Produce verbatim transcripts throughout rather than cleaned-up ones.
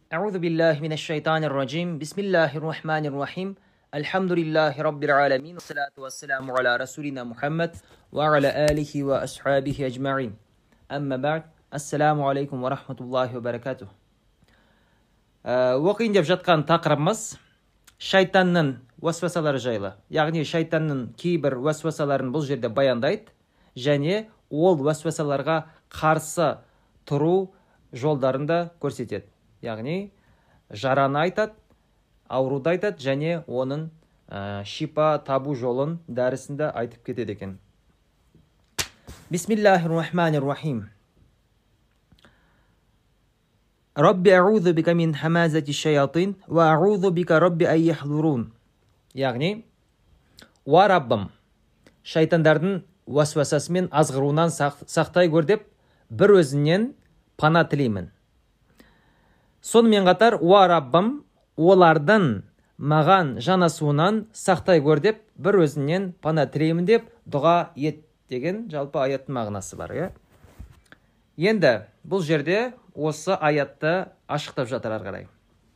Аузу биллахи минаш-шайтанир раджим. Бисмиллахир-рахманир-рахим. Альхамдулиллахи раббил аламин. Ассалату вассаламу аля расулина Мухаммад ва аля алихи ва асхабихи аджмаин. Амма ба'д. Ассаламу алейкум ва рахматуллахи ва баракатух. Оқиын деп жатқан тақырыбымыз шайтанның уасвасалары жайлы. Яғни шайтанның кейбір уасвасаларын бұл жерде баяндайды және ол уасвасаларға қарсы тұру жолдарында көрсетеді. Яғни жараны айтады, ауруды айтады және оның ә, шипа табу жолын дәрісінде айтып кетеді екен. Бисмиллахир-рахманир-рахим. Рабби аузу бика мин хамазати шаятин ва аузу бика рабби ан яхдурун. Яғни, уа Раббым, шайтандардың уасвасасымен азғыруынан сақтай көр деп бір өзінен пана тілеймін. Сонымен қатар, уа Раббым, олардың маған жанасуынан сақтай көр деп бір өзінен пана тілеймін деп дұға ет деген жалпы аяттың мағынасы бар. Е? Енді бұл жерде осы аятты ашықтап жатыр ары қарай.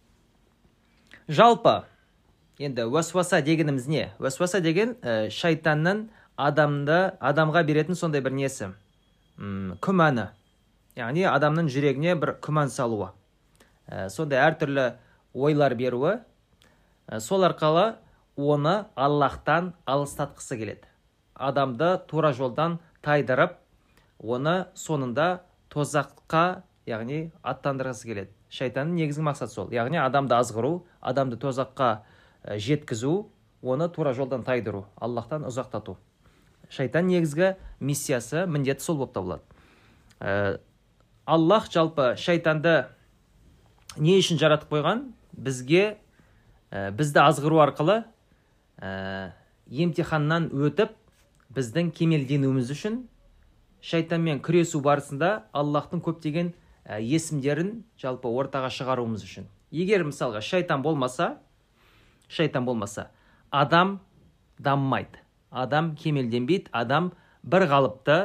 Жалпы, енді уасваса дегеніміз не? Уасваса деген ә, шайтанның адамды, адамға беретін сондай бір несі. М, күмәні. Яғни адамның жүрегіне бір күмән салуы. Ә, сондай әртүрлі ойлар беруі. Ә, сол арқылы оны Аллахтан алыстатқысы келеді. Адамды тура жолдан тайдырып, оны сонында тозаққа, яғни аттандырғысы келеді. Шайтанның негізгі мақсаты сол. Яғни адамды азғыру, адамды тозаққа жеткізу, оны тура жолдан тайдыру, Аллахтан ұзақтату. Шайтан негізгі миссиясы, міндеті сол болып табылады. Ә, Аллах жалпы шайтанды не үшін жаратып қойған? Бізге, ә, бізді азғыру арқылы ә, емтиханнан өтіп, біздің кемелденуіміз үшін, шайтанмен күресу барысында Аллахтың көптеген ә, есімдерін жалпы ортаға шығаруымыз үшін. Егер мысалға шайтан болмаса, шайтан болмаса, адам дамымайды, адам кемелденбейді, адам бір қалыпты,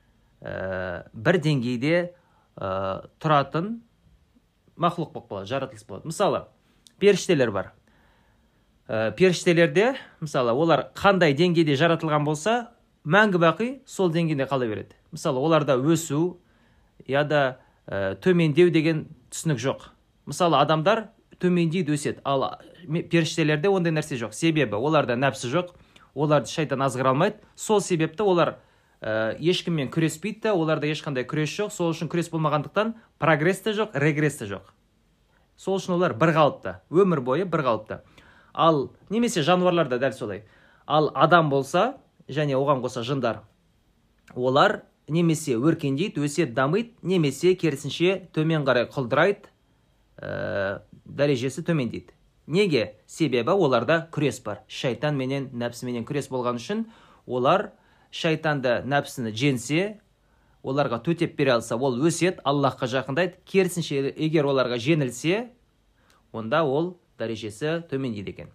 ә, бір деңгейде ә, тұратын мақлұқ болып болады, жаратылыс болады. Мысалы, періштелер бар. Ә, періштелерде, мысалы, олар қандай деңгейде жаратылған болса, мәңгі бақи сол деңгейде қала береді. Мысалы, оларда өсу, яда ә, төмендеу деген түсінік жоқ. Мысалы, адамдар төмендейді, өседі, ал періштелерде ондай нәрсе жоқ. Себебі оларда нәпсі жоқ, оларды шайтан азғыра алмайды. Сол себепті олар ә, ешкіммен күреспейді, оларда ешқандай күрес жоқ. Сол үшін күрес болмағандықтан прогресс те жоқ, регресс те жоқ. Сол үшін олар бір қалыпты, өмір бойы бір қалыпты. Ал немесе жануарларда дәл солай. Ал адам болса, және оған қоса жындар, олар немесе өркендейді, өседі, дамиды, немесе керісінше төмен қарай құлдырайды, ә, дәрежесі төмендейді. Неге? Себебі оларда күрес бар. Шайтан менен, нәпсі менен күрес болған үшін, олар шайтанды, нәпсіні женсе, оларға төтеп бере алса, ол өседі, Аллахқа жақындайды. Керісінше, егер оларға жеңілсе, онда ол дәрежесі төмендейді екен.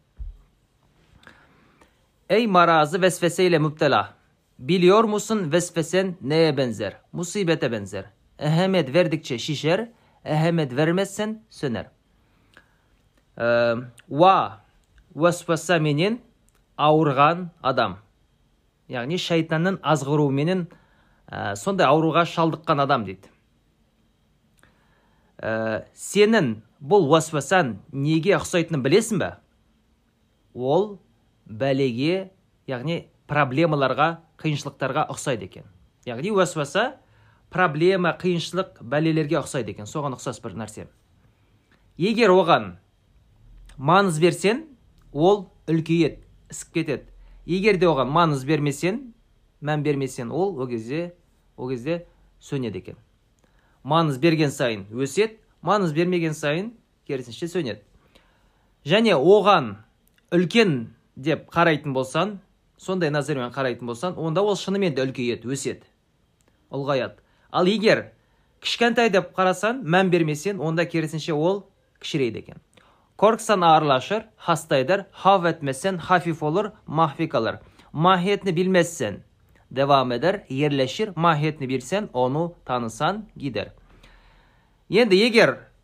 Ey marazı vesveseyle müptela. Biliyor musun vesvesen neye benzer? Musibete benzer. Ehemmiyet verdikçe şişer, ehemmiyet vermezsen söner. Ee, va vesvese menен ауырған адам. Яғни шайтанның азғыруымен ә, сондай ауруға шалдыққан адам дейді. Ә, сенің бұл vesvesen неге ұқсайтынын білесің бе? Ол бәлеге, яғни проблемаларға, қиыншылықтарға ұқсайды екен. Яғни уасваса проблема, қиыншылық, бәлелерге ұқсайды екен. Соған ұқсас бір нәрсе. Егер оған маңыз берсен, ол үлкейеді, ісіп кетеді. Егер де оған маңыз бермесен, мән бермесен, ол о кезде, о кезде сөнеді екен. Маңыз берген сайын өседі, маңыз бермеген сайын керісінше сөнеді. Және оған үлкен деп қарайтын болсан, сондай назармен қарайтын болсан, онда ол шынымен де үлкейеді, өседі, ұлғаяды. Ал егер кішкентай деп қарасан, мән бермесен, онда керісінше ол кішірейді екен. Korksan ağırlaşır, hasta eder, hav etmezsen hafif olur, mahfi kalır. Mahiyetini bilmezsen devam eder, yerleşir, mahiyetini bilsen onu tanısan gider. Енді егер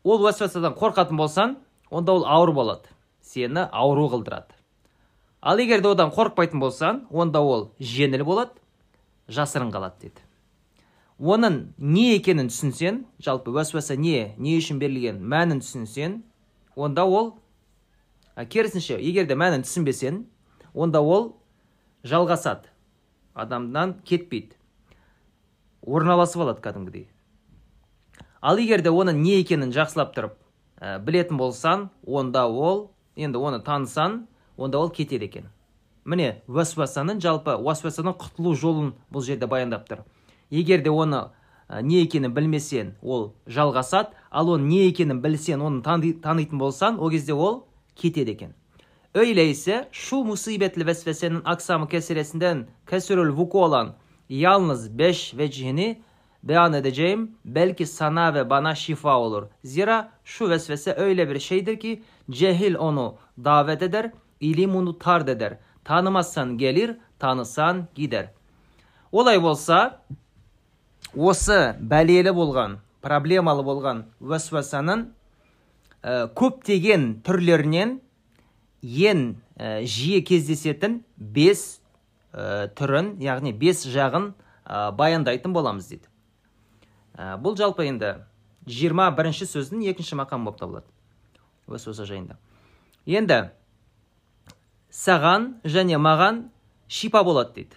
ол уәсуасадан қорқатын болсан, онда ол ауыр болады, сені ауру қылдырады. Ал егер де одан қорқпайтын болсан, онда ол жеңіл болады, жасырын қалады дейді. Оның не екенін түсінсен, жалпы уәсуаса не, не үшін берілген мәнін түсінсен, онда ол, керісінше, егер де мәнін түсінбесен, онда ол жалғасады, адамнан кетпейді, орналасып алады кәдімгідей. Ал егер де оның не екенін жақсылап тұрып ә, білетін болсан, онда ол, енді оны танысан, онда ол кетеді екен. Міне, уәсуасаның жалпы уәсуасаның құтылу жолын бұл жерде баяндап тұр. Егер де оны ә, не екенін білмесен, ол жалғасады, ал оның не екенін білсен, оны танитын болсан, о кезде ол кетеді екен. Öyleyse şu musibetli vesvesenin aksamı kesilesinden kesürül vuku olan yalnız beş vecihini beyan edeceğim. Belki sana ve bana şifa olur. Zira şu vesvese öyle bir şeydir ki cehil onu davet eder, ilim onu tard eder. Tanımazsan gelir, tanısan gider. Olay bolsa, осы бәлелі болған, проблемалы болған vesvesenin e, көптеген түрлерінен ең ә, жиі кездесетін бес ә, түрін, яғни бес жағын ә, баяндайтын боламыз дейді. Ә, бұл жалпы енді жиырма бірінші сөздің екінші мақамы болып табылады. Уәсуаса жайында. Енді саған және маған шипа болады дейді.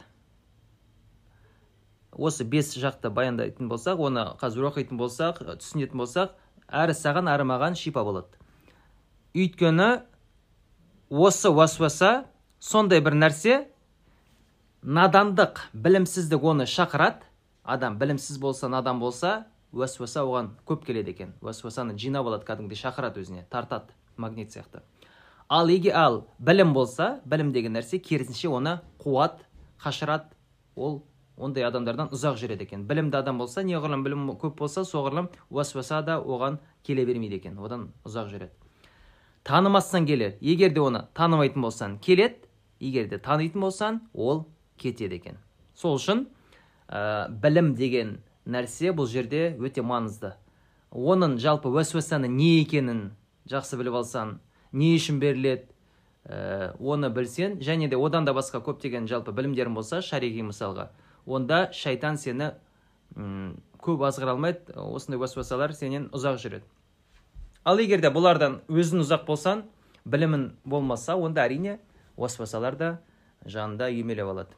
Осы бес жақты баяндайтын болсақ, оны қазір оқитын болсақ, түсінетін болсақ, әрі саған, әрі маған шипа болады. Өйткені осы уәсуаса сондай бір нәрсе, надандық, білімсіздік оны шақырады. Адам білімсіз болса, надан болса, уәсуаса оған көп келеді екен. Уәсуасаны жинап алады, кәдімгідей шақырады өзіне, тартады, магнит сияқты. Ал егер ал білім болса, білім деген нәрсе керісінше оны қуат, қашырады, ол ондай адамдардан ұзақ жүреді екен. Білімді адам болса, неғұрлым білім көп болса, соғұрлым уәсуаса да оған келе бермейді екен, одан ұзақ жүреді. Танымастан келер. Егер де оны танымайтын болсан, келеді. Егер де танитын болсан, ол кетеді екен. Сол үшін ә, білім деген нәрсе бұл жерде өте маңызды. Оның жалпы уәсуасаның не екенін жақсы біліп алсан, не үшін беріледі, ә, оны білсен, және де одан да басқа көптеген жалпы білімдерің болса, шариғи мысалға, онда шайтан сені м, көп азғыра алмайды, осындай уәсуасалар сенен ұзақ жүреді. Ал егер де бұлардан өзін ұзақ болсан, білімін болмаса, онда әрине уәсуасалар да жанында үймелеп алады.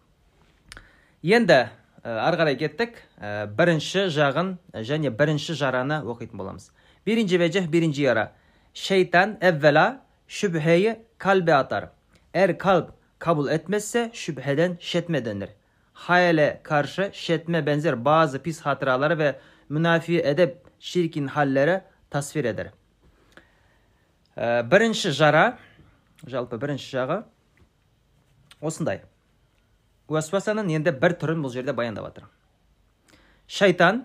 Енді ары қарай кеттік, бірінші жағын және бірінші жараны оқитын боламыз. Birinci vecih, birinci yara. Şeytan evvela şüpheyi kalbe atar. Eğer kalp kabul etmezse şüpheden şetme denir. Hayale karşı şetme benzer bazı pis hatıraları ve münafi edep şirkin halleri tasvir eder. Бірінші жара, жалпы бірінші жағы осындай. Уәсуасаның енді бір түрін бұл жерде баяндап жатыр. Шайтан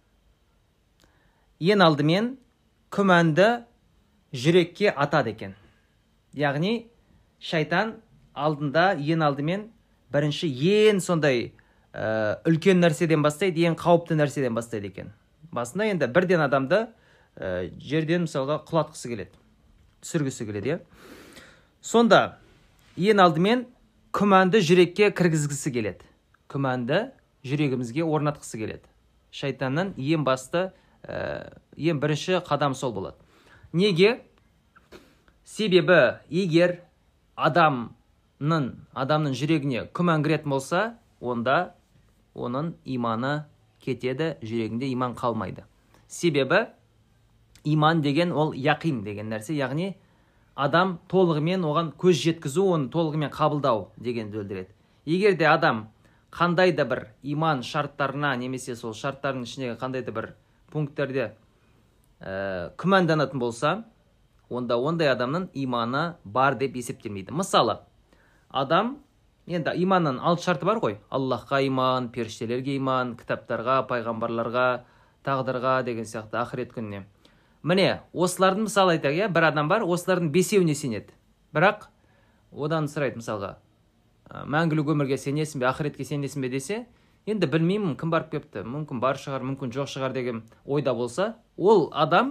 ең алдымен күмәнді жүрекке атады екен. Яғни шайтан алдында ең алдымен бірінші ең сондай ә, үлкен нәрседен бастайды, ең қауіпті нәрседен бастайды екен. Басында енді бірден адамды ә, жерден мысалға құлатқысы келеді, түсіргісі келеді. Е? Сонда ең алдымен күмәнді жүрекке кіргізгісі келеді. Күмәнді жүрегімізге орнатқысы келеді. Шайтанның ең басты, ә, ең бірінші қадам сол болады. Неге? Себебі егер адамның, адамның жүрегіне күмән кіретін болса, онда оның иманы кетеді, жүрегінде иман қалмайды. Себебі иман деген ол яқин деген нәрсе, яғни адам толығымен оған көз жеткізу, оны толығымен қабылдау дегенді білдіреді. Егер де адам қандай да бір иман шарттарына, немесе сол шарттардың ішіндегі қандай да бір пункттерде ә, күмәнданатын болса, онда ондай адамның иманы бар деп есептелмейді. Мысалы, адам, енді иманның алты шарты бар ғой. Аллахқа иман, періштелерге иман, кітаптарға, пайғамбарларға, тағдырға деген сияқты, ақырет күніне. Міне, осылардың мысалы айтайық, бір адам бар, осылардың бесеуіне сенеді. Бірақ одан сұрайды мысалға, мәңгілік өмірге сенесің бе, ақыретке сенесің бе десе, енді білмеймін, кім барып кепті, мүмкін бар шығар, мүмкін жоқ шығар деген ойда болса, ол адам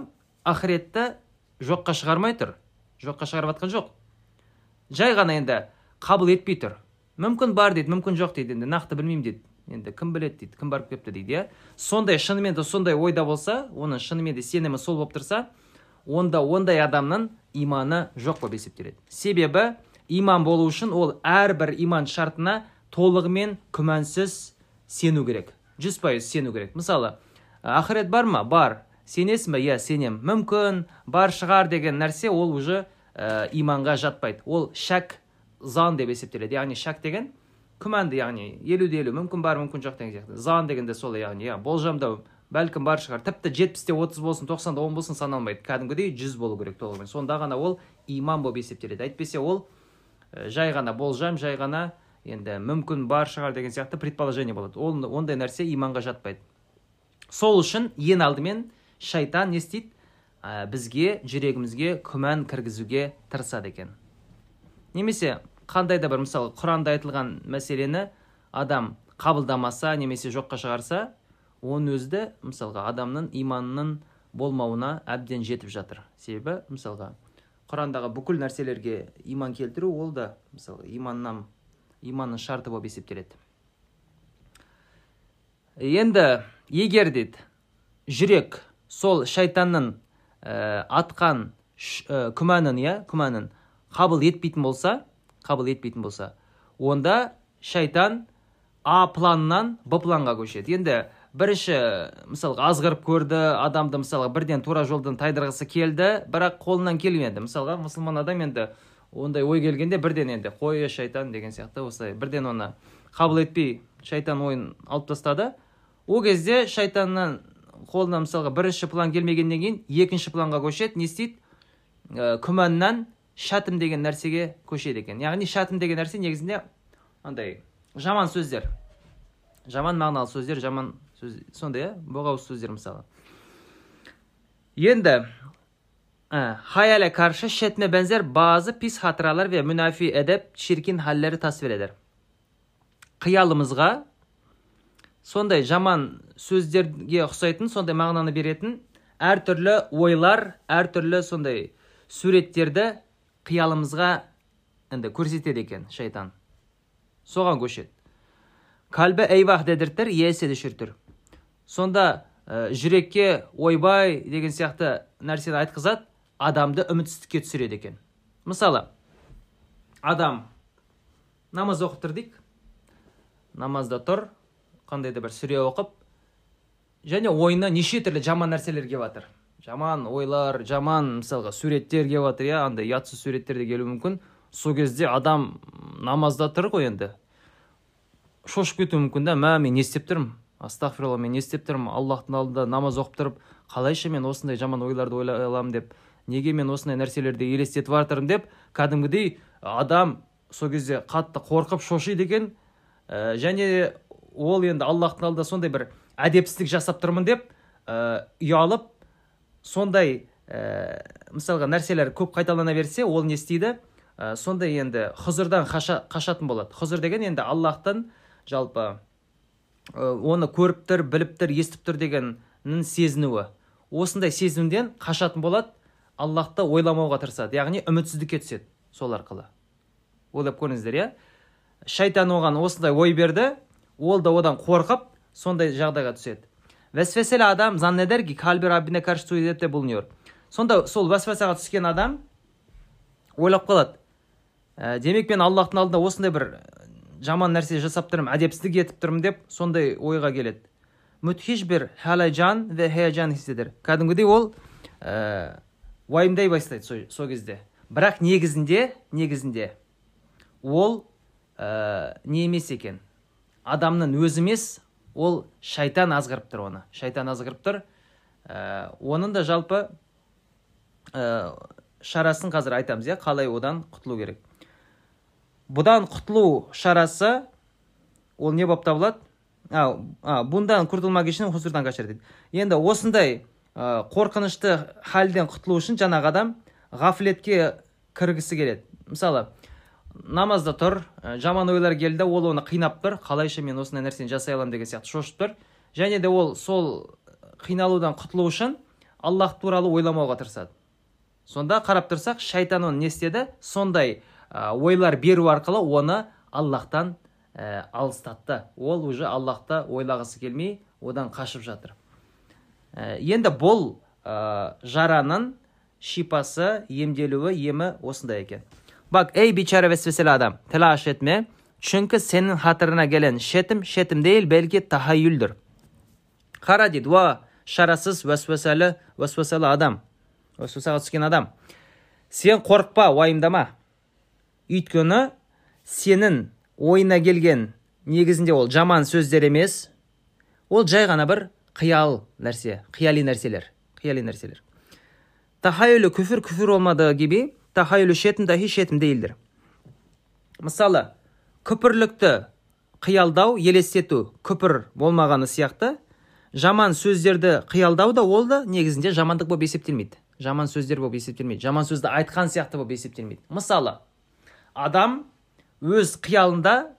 ақыретті жоққа шығармай тұр. Жоққа шығарып жатқан жоқ. Жай ғана енді қабыл етпей тұр. Мүмкін бар дейді, мүмкін жоқ дейді, енді нақты білмеймін дейді. Енді кім біледі дейді, кім барып кепті дейді, иә. Сондай шынымен де сондай ойда болса, оның шынымен де сенімі сол болып тұрса, онда ондай адамның иманы жоқ болып есептеледі. Себебі иман болу үшін ол әрбір иман шартына толығымен күмәнсіз сену керек. жүз пайыз сену керек. Мысалы, ақырет бар ма? Бар. Сенесің бе? Иә, сенем. Мүмкін бар шығар деген нәрсе ол уже ә, иманға жатпайды. Ол шәк, зан деп есептеледі. Яғни шәк деген күмәнді, яғни елуде елу, мүмкін бар, мүмкін жоқ деген сияқты. Зан дегенде сол, яғни иә, болжамдау, бәлкім бар шығар. Тіпті жетпісте отыз болсын, тоқсанда он болсын саналмайды. Кәдімгідей жүз болу керек толығымен. Сонда ғана ол иман болып есептеледі. Әйтпесе ол ә, жай ғана болжам, жай ғана енді мүмкін бар шығар деген сияқты предположение болады. Ол ондай нәрсе иманға жатпайды. Сол үшін ең алдымен шайтан не істейді? Ә, бізге, жүрегімізге күмән кіргізуге тырысады екен. Немесе қандай да бір, мысалы, Құранда айтылған мәселені адам қабылдамаса, немесе жоққа шығарса, оның өзді, мысалға, адамның иманының болмауына әбден жетіп жатыр. Себебі, мысалға, Құрандағы бүкіл нәрселерге иман келтіру, ол да, мысалы, иманнан иманның шарты болып есептеледі. Енді егер дейді, жүрек сол шайтанның ә, атқан ә, күмәнін, иә, күмәнін қабыл етпейтін болса, қабыл етпейтін болса, онда шайтан А планнан Б планға көшеді. Енді бірінші, мысалға, азғырып көрді, адамды, мысалға, бірден тура жолдан тайдырғысы келді, бірақ қолынан келмеді. Мысалға, мұсылман адам енді ондай ой келгенде бірден енді қой шайтан деген сияқты, осылай бірден оны қабыл етпей шайтан ойын алып тастады. Ол кезде шайтаннан қолына, мысалға, бірінші план келмегеннен кейін екінші планға көшеді. Не істейді? Ә, күмәннан шәтім деген нәрсеге көшеді екен. Яғни шәтім деген нәрсе негізінде андай жаман сөздер, жаман мағыналы сөздер, жаман сөз, сондай, боғауыз сөздер мысалы. Енді Ha, hayale karşı şetme benzer bazı pis hatıralar ve münafi edep çirkin halleri tasvir eder. Қиялымызға сондай жаман сөздерге ұқсайтын, сондай мағынаны беретін әртүрлі ойлар, әртүрлі сондай суреттерді қиялымызға енді көрсетеді екен шайтан. Соған көшеді. Kalbe eyvah dedirtir, есе düşürtür. Сонда ә, жүрекке ойбай деген сияқты нәрсені айтқызады, адамды үмітсіздікке түсіреді екен. Мысалы, адам намаз оқып тұр дейік. Намазда тұр, қандай да бір сүре оқып, және ойына неше түрлі жаман нәрселер келіп жатыр. Жаман ойлар, жаман, мысалға, суреттер келіп жатыр, я, андай ұятсыз суреттер де келуі мүмкін. Сол кезде адам намазда тұр ғой енді. Шошып кетуі мүмкін да, мә, мен не істеп тұрмын? Астағфиралла, мен не істеп тұрмын? Аллахтың алдында намаз оқып тұрып, қалайша мен осындай жаман ойларды ойлай аламын деп, неге мен осындай нәрселерді елестетіп жатырмын деп, кәдімгідей адам сол кезде қатты қорқып шошиды екен. Ә, және ол енді Аллахтың алдында сондай бір әдепсіздік жасап тұрмын деп ә, ұялып, сондай ә, мысалға нәрселер көп қайталана берсе, ол не істейді? Ә, сондай енді Хызырдан қаша, қашатын болады. Хызыр деген енді Аллахтың жалпы оны көріп тұр, біліп тұр, естіп тұр дегеннің сезінуі. Осындай сезімден қашатын болады, Аллахты ойламауға тырысады, яғни үмітсіздікке түседі сол арқылы. Ойлап көріңіздер, иә? Шайтан оған осындай ой берді, ол да одан қорқып, сондай жағдайға түседі. Вәсвесел адам зanneder ki kalbi Rabbine karşı suizette bulunuyor. Сонда сол вәсвесаға түскен адам ойлап қалады. Ә, демек мен Аллахтың алдында осындай бір жаман нәрсе жасап тұрмын, әдепсіздік етіп тұрмын деп сондай ойға келеді. Müthiş bir heyecan ve heyecan hisseder. Кәдімгідей ол ә, уайымдай бастайды сол кезде. Бірақ негізінде, негізінде ол ә, не емес екен. Адамның өзі емес, ол шайтан азғырып тұр оны. Шайтан азғырып тұр. Ә, оның да жалпы ә, шарасын қазір айтамыз, я, қалай одан құтылу керек. Бұдан құтылу шарасы ол не болып табылады? А, а, бұндан құртылмақ үшін хұзырдан қашар дейді. Енді осындай ә, қорқынышты халден құтылу үшін жаңағы адам ғафлетке кіргісі келеді. Мысалы, намазда тұр, жаман ойлар келді, ол оны қинап тұр, қалайша мен осындай нәрсені жасай аламын деген сияқты шошып тұр. Және де ол сол қиналудан құтылу үшін Аллах туралы ойламауға тырысады. Сонда қарап тұрсақ, шайтан оны не істеді? Сондай ә, ойлар беру арқылы оны Аллахтан ә, алыстатты. Ол уже Аллахты ойлағысы келмей, одан қашып жатыр. Ә, енді бұл ә, жараның шипасы, емделуі, емі осындай екен. Bak ey biçare vesveseli adam, telaş etme. Çünkü senin hatırına gelen şetim, şetim değil belki tahayyüldür. Қара дейді, уа шарасыз vesveseli, vesveseli адам. Vesvesеге түскен адам. Сен қорықпа, уайымдама. Өйткені сенің ойына келген негізінде ол жаман сөздер емес. Ол жай ғана бір қиял нәрсе, қияли нәрселер, қияли нәрселер. Tahayyülü küfür küfür olmadığı gibi tahayyülü şetim dahi şetim değildir. Мысалы, күпірлікті қиялдау, елестету күпір болмағаны сияқты, жаман сөздерді қиялдау да ол да негізінде жамандық болып есептелмейді. Жаман сөздер болып есептелмейді. Жаман сөзді айтқан сияқты болып есептелмейді. Мысалы, адам өз қиялында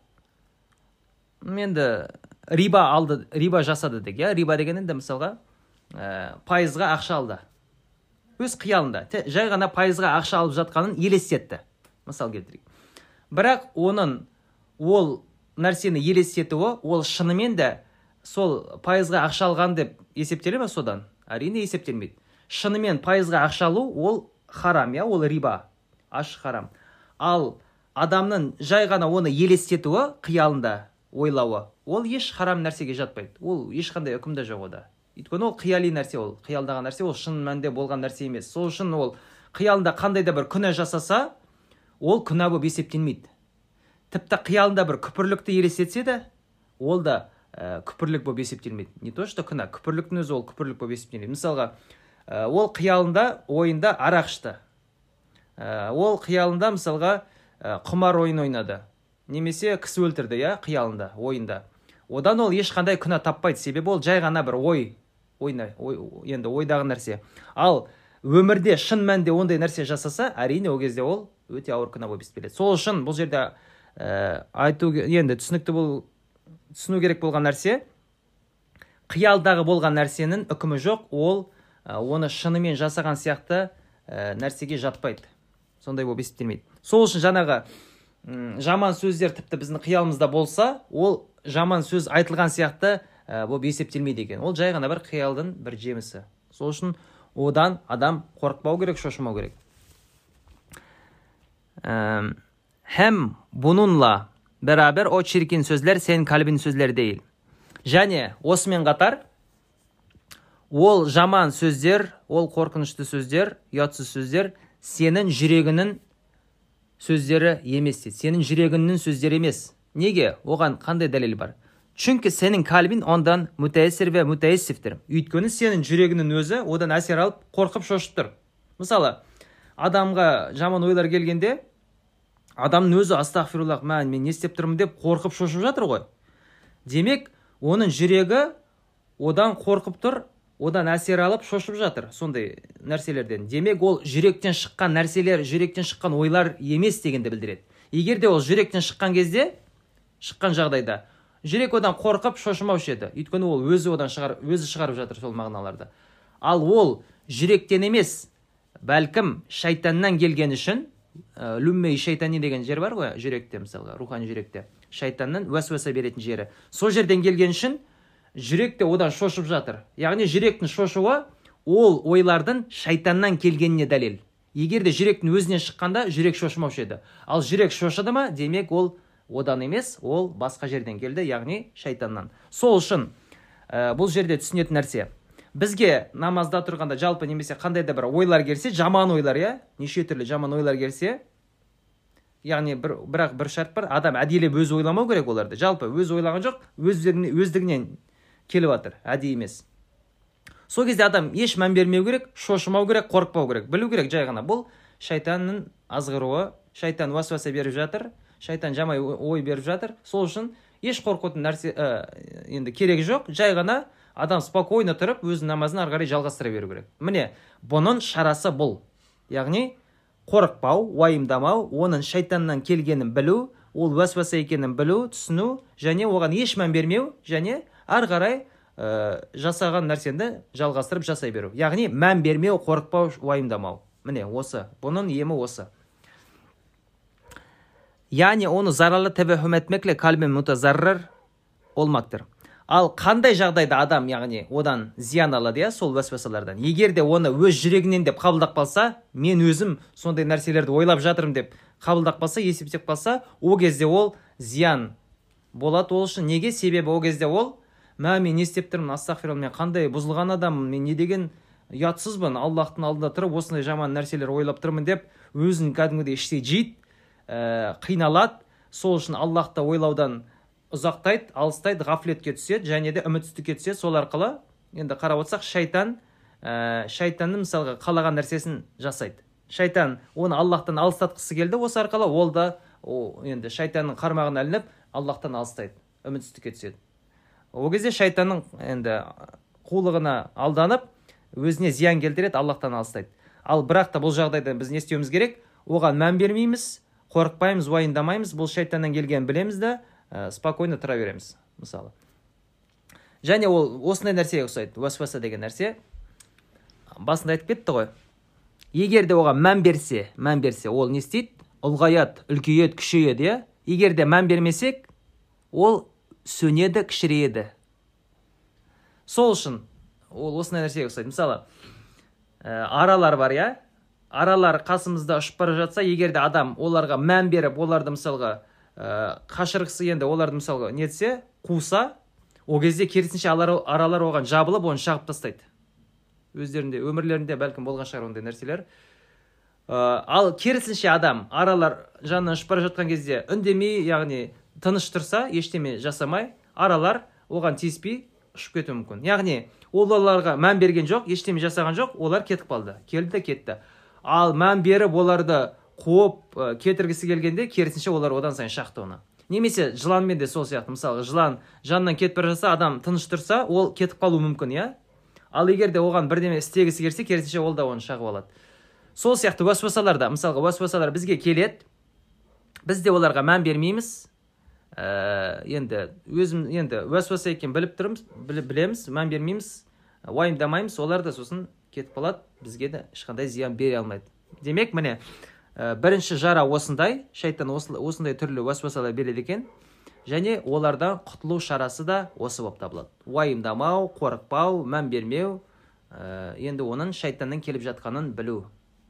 енді риба алды, риба жасады дек, я? Риба деген енді мысалға ә, пайызға ақша алды. Өз қиялында, жай ғана пайызға ақша алып жатқанын елестетті. Мысал келтірейік. Бірақ оның ол нәрсені елестетуі, ол шынымен де сол пайызға ақша алған деп есептеле ме содан? Әрине есептелмейді. Шынымен пайызға ақша алу ол харам, я? Ол риба, ашық харам. Ал адамның жай ғана оны елестетуі, қиялында ойлауы, ол еш харам нәрсеге жатпайды. Ол ешқандай үкімде жоқ ода. Өйткені ол қияли нәрсе, ол қиялдаған нәрсе, ол шын мәнінде болған нәрсе емес. Сол үшін ол қиялында қандай да бір күнә жасаса, ол күнә болып есептелмейді. Тіпті қиялында бір күпірлікті елестетсе де, ол да ә, күпірлік болып есептелмейді. Не то что күнә, күпірліктің өзі ол күпірлік болып есептелмейді. Мысалға, ә, ол қиялында ойында арақ ішті. Ә, ол қиялында мысалға ә, құмар ойын ойнады. Немесе кісі өлтірді, я, қиялында, ойында. Одан ол ешқандай күнә таппайды. Себебі ол жай ғана бір ой, ойна, ой, енді ойдағы нәрсе. Ал өмірде шын мәнінде ондай нәрсе жасаса, әрине ол кезде ол өте ауыр күнә болып есептеледі. Сол үшін бұл жерде ә, айту, енді түсінікті бұл түсіну керек болған нәрсе, қиялдағы болған нәрсенің үкімі жоқ, ол ә, оны шынымен жасаған сияқты ә, нәрсеге жатпайды. Сондай болып есептелмейді. Сол үшін жаңағы м, жаман сөздер тіпті біздің қиялымызда болса, ол жаман сөз айтылған сияқты ә, болып есептелмейді екен. Ол жай ғана бір қиялдың бір жемісі. Сол үшін одан адам қорықпау керек, шошымау керек. Ә, hem bununla beraber o çirkin sözler senin kalbin sözleri değil. Және осымен қатар ол жаман сөздер, ол қорқынышты сөздер, ұятсыз сөздер сенің жүрегінің сөздері емес. Сенің жүрегіңнің сөздері емес. Неге? Оған қандай дәлел бар? Çünkü senin kalbin ondan müteessir ve müteessiftir. Өйткені сенің жүрегінің өзі одан әсер алып, қорқып шошып тұр. Мысалы, адамға жаман ойлар келгенде, адамның өзі астағфируллах, мән, мен не істеп тұрмын деп қорқып шошып жатыр ғой. Демек, оның жүрегі одан қорқып тұр, одан әсер алып шошып жатыр сондай нәрселерден. Демек, ол жүректен шыққан нәрселер, жүректен шыққан ойлар емес дегенді білдіреді. Егер де ол жүректен шыққан кезде, шыққан жағдайда, жүрек одан қорқып шошымаушы еді. Өйткені ол өзі одан шығарып, өзі шығарып жатыр сол мағыналарды. Ал ол жүректен емес, бәлкім шайтаннан келген үшін, люммей шайтани деген жер бар ғой, жүректе мысалға, рухани жүректе. Шайтаннан уәсуәса беретін жері. Сол жерден келген үшін жүректе одан шошып жатыр. Яғни жүректің шошуы ол ойлардың шайтаннан келгеніне дәлел. Егер де жүректің өзінен шыққанда жүрек шошымаушы еді. Ал жүрек шошыды ма, демек ол одан емес, ол басқа жерден келді, яғни шайтаннан. Сол үшін ә, бұл жерде түсінетін нәрсе. Бізге намазда тұрғанда жалпы немесе қандай да бір ойлар келсе, жаман ойлар, я, неше түрлі жаман ойлар келсе, яғни бір, бірақ бір шарт бар, адам әдейілеп өз ойламау керек оларды. Жалпы өз ойлаған жоқ, өздігінен, өздігінен келіп жатыр, әдейі емес. Сол кезде адам еш мән бермеу керек, шошымау керек, қорықпау керек, білу керек жай ғана. Бұл шайтанның азғыруы, шайтан уәсуәса беріп жатыр, шайтан жамай ой беріп жатыр. Сол үшін еш қорқудың нәрсе ә, енді керек жоқ, жай ғана адам спокойно тұрып, өз намазын ары қарай жалғастыра беру керек. Міне, бұның шарасы бұл. Яғни қорықпау, уайымдамау, оның шайтаннан келгенін білу, ол уәсуәса екенін білу, түсіну, және оған еш мән бермеу, және ары қарай ә, жасаған нәрсені жалғастырып жасай беру. Яғни мән бермеу, қорықпау, уайымдамау. Міне осы, бұның емі осы. Яғни оны зарарлы тәвәһүм etmekle kalbin mutazarrar olmaktır. Ал қандай жағдайда адам, яғни одан зиян алады, я, сол уәсуасалардан. Егер де оны өз жүрегінен деп қабылдап қалса, мен өзім сондай нәрселерді ойлап жатырмын деп қабылдап қалса, есептеп қалса, о кезде ол зиян болады. Ол үшін неге? Себебі о кезде ол, мә, мен не істеп тұрмын, астағфиралла, мен қандай бұзылған адаммын, мен не деген ұятсызбын, Аллахтың алдында тұрып осындай жаман нәрселер ойлап тұрмын деп өзін кәдімгідей іштей жейді, ә, қиналады. Сол үшін Аллахты ойлаудан ұзақтайды, алыстайды, ғафлетке түседі, және де үмітсіздікке түседі. Сол арқылы енді қарап отырсақ, шайтан ә, шайтанның мысалға қалаған нәрсесін жасайды. Шайтан оны Аллахтан алыстатқысы келді, осы арқылы ол да о, енді шайтанның қармағына ілініп, Аллахтан алыстайды, үмітсіздікке түседі. Ол кезде шайтанның енді қулығына алданып, өзіне зиян келтіреді, Аллахтан алыстайды. Ал бірақ та бұл жағдайда біз не істеуіміз керек? Оған мән бермейміз, қорықпаймыз, уайымдамаймыз. Бұл шайтаннан келгенін білеміз де, ә, спокойно тұра береміз, мысалы. Және ол осындай нәрсеге ұқсайды. Уәсуаса деген нәрсе басында айтып кетті ғой. Егер де оған мән берсе, мән берсе, ол не істейді? Ұлғаяды, үлкейеді, күшейеді, иә? Егер де мән бермесек, ол сөнеді, кішірейеді. Сол үшін ол осындай нәрсеге ұқсайды. Мысалы, ә, аралар бар, иә? Аралар қасымызда ұшып бара жатса, егер де адам оларға мән беріп, оларды мысалға ә, қашырғысы, енді оларды мысалға нетсе, қуса, о кезде керісінше аралар оған жабылып, оны шағып тастайды. Өздерінде, өмірлерінде бәлкім болған шығар ондай нәрселер. Ә, ал керісінше адам аралар жанынан ұшып бара жатқан кезде үндемей, яғни тыныш тұрса, ештеме жасамай, аралар оған тиіспей ұшып кетуі мүмкін. Яғни ол оларға мән берген жоқ, ештеме жасаған жоқ, олар кетіп қалды, келді кетті. Ал мән беріп оларды қуып кетіргісі келгенде, керісінше олар одан сайын шақты оны. Немесе жыланмен де сол сияқты. Мысалы, жылан жанынан кетіп бара жатса, адам тыныш тұрса, ол кетіп қалуы мүмкін, иә? Ал егер де оған бірдеме істегісі келсе, керісінше ол да оны шағып алады. Сол сияқты уәсуасалар да, мысалға, уәсуасалар бізге келеді, біз де оларға мән бермейміз. Ә, енді өзім енді уәсуаса екенін біліп тұрмыз, білеміз, мән бермейміз, уайымдамаймыз, олар да сосын кетіп қалады, бізге де ешқандай зиян бере алмайды. Демек, міне, ә, бірінші жара осындай, шайтан осындай түрлі уәсуасалар береді екен, және олардан құтылу шарасы да осы болып табылады. Уайымдамау, қорықпау, мән бермеу, ә, енді оның шайтанның келіп жатқанын білу.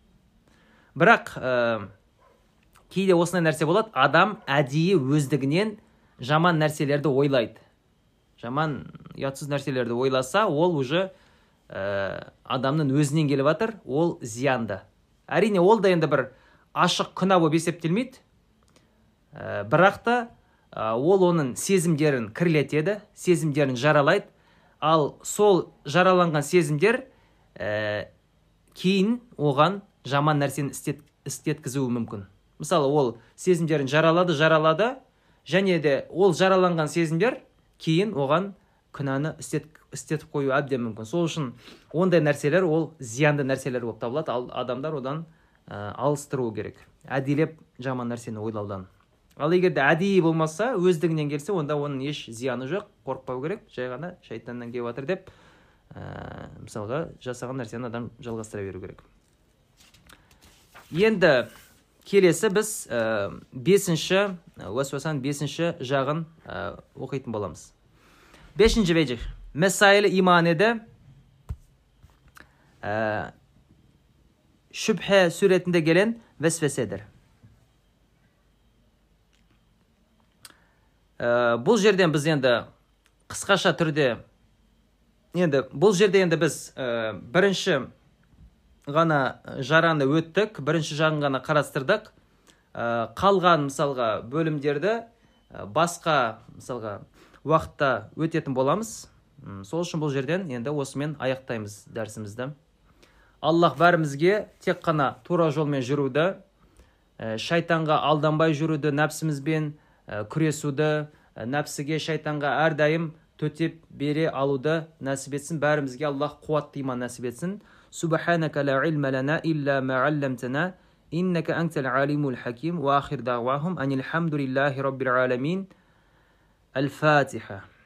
Бірақ ә, кейде осындай нәрсе болады, адам әдейі өздігінен жаман нәрселерді ойлайды. Жаман, ұятсыз нәрселерді ойласа, ол уже ә, адамның өзінен келіп жатыр, ол зиянды. Әрине, ол да енді бір ашық күнә болып есептелмейді. Ә, бірақ та ә, ол оның сезімдерін кірлетеді, сезімдерін жаралайды. Ал сол жараланған сезімдер ә, кейін оған жаман нәрсені істет, істеткізуі мүмкін. Мысалы, ол сезімдерін жаралады, жаралады, және де ол жараланған сезімдер кейін оған күнәні істет, істетіп қою әбден мүмкін. Сол үшін ондай нәрселер ол зиянды нәрселер болып табылады. Ал адамдар одан ә, алыстыру керек. Әдейілеп жаман нәрсені ойлаудан. Ал егер де әдейі болмаса, өздігінен келсе, онда оның еш зияны жоқ, қорықпау керек. Жай ғана шайтаннан келіп жатыр деп, ә, мысалға, жасаған нәрсені адам жалғастыра беру керек. Енді келесі біз ә, бесінші, уәсуасаның бесінші жағын ә, оқитын боламыз. Бешінші вежих. Месайлі иманеде ә, шүбхе сүретінде келен вәсвеседір. Ә, бұл жерден біз енді қысқаша түрде, енді бұл жерде енді біз ә, бірінші ғана жараны өттік, бірінші жағын ғана қарастырдық. Ә, қалған мысалға бөлімдерді ә, басқа мысалға уақытта өтетін боламыз. Сол үшін бұл жерден енді осымен аяқтаймыз дәрісімізді. Аллах бәрімізге тек қана тура жолмен жүруді, ә, шайтанға алданбай жүруді, нәпсімізбен ә, күресуді, ә, нәпсіге, шайтанға әрдайым төтеп бере алуды нәсіп етсін. Бәрімізге Аллах қуатты иман нәсіп етсін. Субханака ла илма лана илля ма алламтана иннака антал алимул хаким. Ва ахир дағвахум анил хамдулиллахи раббил аламин. Аль-Фатиха.